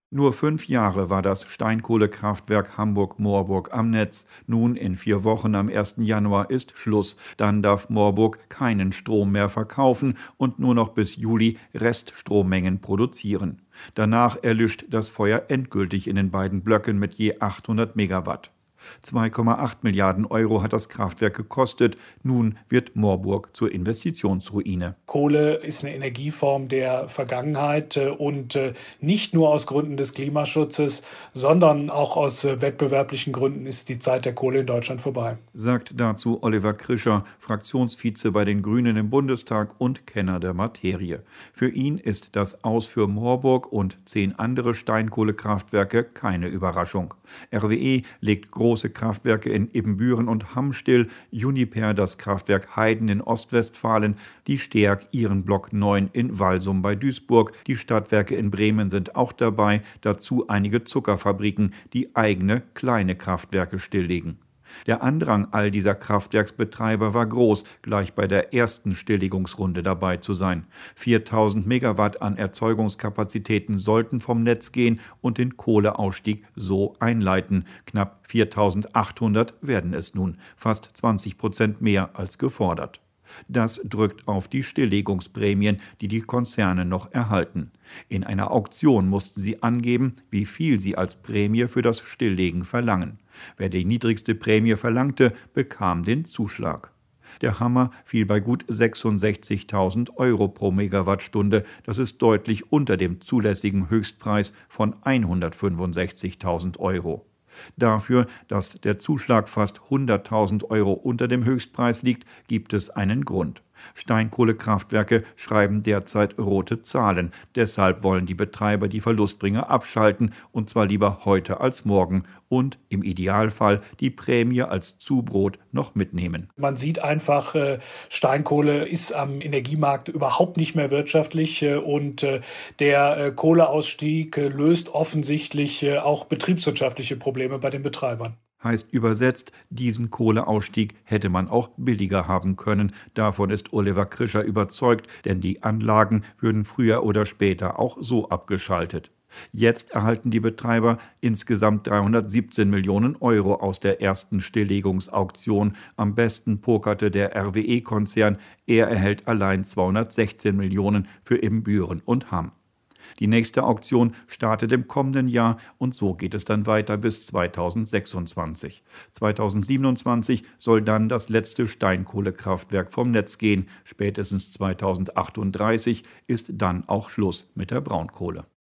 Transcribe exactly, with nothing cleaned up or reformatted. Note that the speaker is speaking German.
Nur fünf Jahre war das Steinkohlekraftwerk Hamburg-Moorburg am Netz. Nun in vier Wochen am ersten Januar ist Schluss. Dann darf Moorburg keinen Strom mehr verkaufen und nur noch bis Juli Reststrommengen produzieren. Danach erlischt das Feuer endgültig in den beiden Blöcken mit je achthundert Megawatt. zwei Komma acht Milliarden Euro hat das Kraftwerk gekostet. Nun wird Moorburg zur Investitionsruine. Kohle ist eine Energieform der Vergangenheit äh, und äh, nicht nur aus Gründen des Klimaschutzes, sondern auch aus äh, wettbewerblichen Gründen ist die Zeit der Kohle in Deutschland vorbei. Sagt dazu Oliver Krischer, Fraktionsvize bei den Grünen im Bundestag und Kenner der Materie. Für ihn ist das Aus für Moorburg und zehn andere Steinkohlekraftwerke keine Überraschung. R W E legt große Kraftwerke in Ibbenbüren und Hamm still, Uniper das Kraftwerk Heiden in Ostwestfalen, die Steag ihren Block neun in Walsum bei Duisburg, die Stadtwerke in Bremen sind auch dabei, dazu einige Zuckerfabriken, die eigene kleine Kraftwerke stilllegen. Der Andrang all dieser Kraftwerksbetreiber war groß, gleich bei der ersten Stilllegungsrunde dabei zu sein. viertausend Megawatt an Erzeugungskapazitäten sollten vom Netz gehen und den Kohleausstieg so einleiten. Knapp viertausendachthundert werden es nun, fast zwanzig Prozent mehr als gefordert. Das drückt auf die Stilllegungsprämien, die die Konzerne noch erhalten. In einer Auktion mussten sie angeben, wie viel sie als Prämie für das Stilllegen verlangen. Wer die niedrigste Prämie verlangte, bekam den Zuschlag. Der Hammer fiel bei gut sechsundsechzigtausend Euro pro Megawattstunde. Das ist deutlich unter dem zulässigen Höchstpreis von hundertfünfundsechzigtausend Euro. Dafür, dass der Zuschlag fast hunderttausend Euro unter dem Höchstpreis liegt, gibt es einen Grund. Steinkohlekraftwerke schreiben derzeit rote Zahlen. Deshalb wollen die Betreiber die Verlustbringer abschalten, und zwar lieber heute als morgen und im Idealfall die Prämie als Zubrot noch mitnehmen. Man sieht einfach, äh, Steinkohle ist am Energiemarkt überhaupt nicht mehr wirtschaftlich äh, und äh, der äh, Kohleausstieg äh, löst offensichtlich äh, auch betriebswirtschaftliche Probleme bei den Betreibern. Heißt übersetzt, diesen Kohleausstieg hätte man auch billiger haben können. Davon ist Oliver Krischer überzeugt, denn die Anlagen würden früher oder später auch so abgeschaltet. Jetzt erhalten die Betreiber insgesamt dreihundertsiebzehn Millionen Euro aus der ersten Stilllegungsauktion. Am besten pokerte der R W E-Konzern. Er erhält allein zweihundertsechzehn Millionen für Ibbenbüren und Hamm. Die nächste Auktion startet im kommenden Jahr und so geht es dann weiter bis zweitausendsechsundzwanzig. zweitausendsiebenundzwanzig soll dann das letzte Steinkohlekraftwerk vom Netz gehen. Spätestens zweitausendachtunddreißig ist dann auch Schluss mit der Braunkohle.